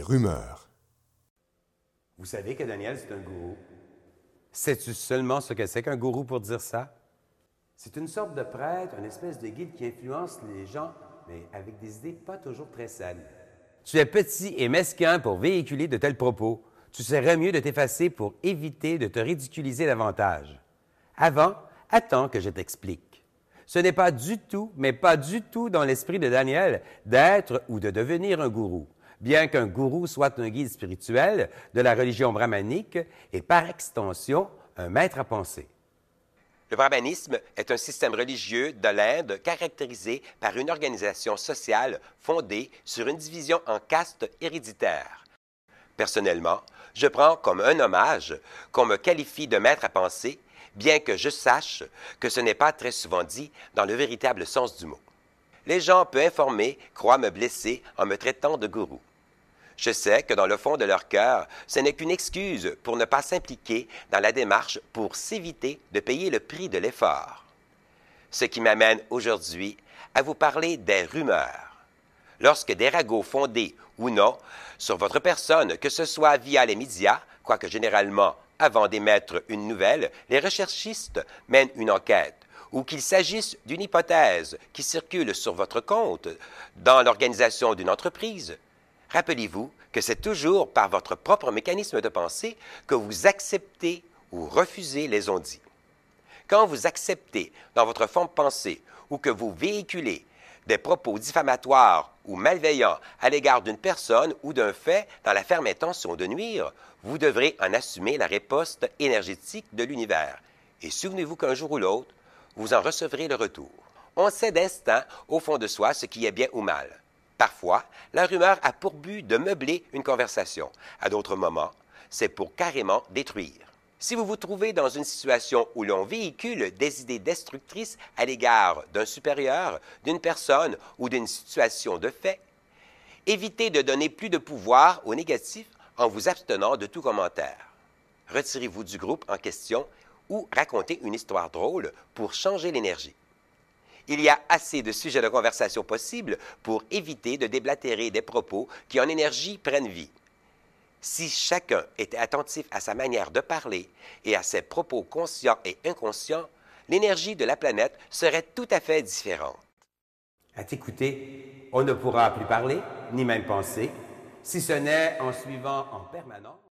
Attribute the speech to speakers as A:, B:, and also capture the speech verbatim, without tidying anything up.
A: rumeur.
B: Vous savez que Daniel, c'est un gourou. Sais-tu seulement ce que c'est qu'un gourou pour dire ça? C'est une sorte de prêtre, une espèce de guide qui influence les gens, mais avec des idées pas toujours très saines. Tu es petit et mesquin pour véhiculer de tels propos. Tu serais mieux de t'effacer pour éviter de te ridiculiser davantage. Avant, attends que je t'explique. Ce n'est pas du tout, mais pas du tout dans l'esprit de Daniel d'être ou de devenir un gourou, bien qu'un gourou soit un guide spirituel de la religion brahmanique et par extension un maître à penser.
C: Le brahmanisme est un système religieux de l'Inde caractérisé par une organisation sociale fondée sur une division en castes héréditaires. Personnellement, je prends comme un hommage qu'on me qualifie de maître à penser, bien que je sache que ce n'est pas très souvent dit dans le véritable sens du mot. Les gens peu informés croient me blesser en me traitant de gourou. Je sais que dans le fond de leur cœur, ce n'est qu'une excuse pour ne pas s'impliquer dans la démarche pour s'éviter de payer le prix de l'effort. Ce qui m'amène aujourd'hui à vous parler des rumeurs. Lorsque des ragots fondés ou non sur votre personne, que ce soit via les médias, quoique généralement, avant d'émettre une nouvelle, les recherchistes mènent une enquête, ou qu'il s'agisse d'une hypothèse qui circule sur votre compte dans l'organisation d'une entreprise, rappelez-vous que c'est toujours par votre propre mécanisme de pensée que vous acceptez ou refusez les on-dit. Quand vous acceptez dans votre fond de pensée ou que vous véhiculez des propos diffamatoires ou malveillants à l'égard d'une personne ou d'un fait dans la ferme intention de nuire, vous devrez en assumer la riposte énergétique de l'univers. Et souvenez-vous qu'un jour ou l'autre, vous en recevrez le retour. On sait d'instinct, au fond de soi, ce qui est bien ou mal. Parfois, la rumeur a pour but de meubler une conversation. À d'autres moments, c'est pour carrément détruire. Si vous vous trouvez dans une situation où l'on véhicule des idées destructrices à l'égard d'un supérieur, d'une personne ou d'une situation de fait, évitez de donner plus de pouvoir au négatif en vous abstenant de tout commentaire. Retirez-vous du groupe en question ou racontez une histoire drôle pour changer l'énergie. Il y a assez de sujets de conversation possibles pour éviter de déblatérer des propos qui en énergie prennent vie. Si chacun était attentif à sa manière de parler et à ses propos conscients et inconscients, l'énergie de la planète serait tout à fait différente.
B: À t'écouter, on ne pourra plus parler, ni même penser, si ce n'est en suivant en permanence